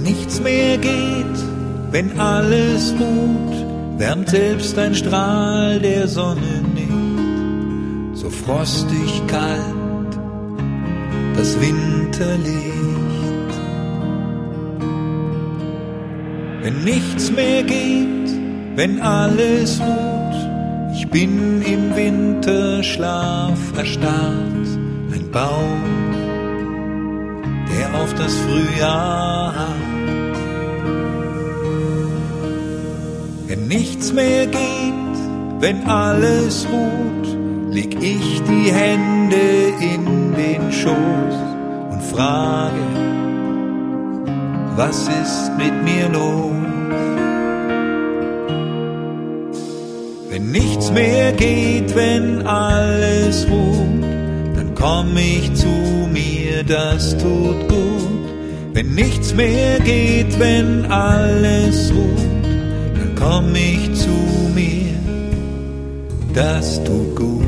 nichts mehr geht, wenn alles ruht, wärmt selbst ein Strahl der Sonne nicht, so frostig kalt das Winterlicht. Wenn nichts mehr geht, wenn alles ruht, ich bin im Winterschlaf erstarrt, ein Baum, der auf das Frühjahr harrt. Wenn nichts mehr geht, wenn alles ruht, leg ich die Hände in den Schoß und frage, was ist mit mir los? Wenn nichts mehr geht, wenn alles ruht, dann komm ich zu mir, das tut gut. Wenn nichts mehr geht, wenn alles ruht, dann komm ich zu mir, das tut gut.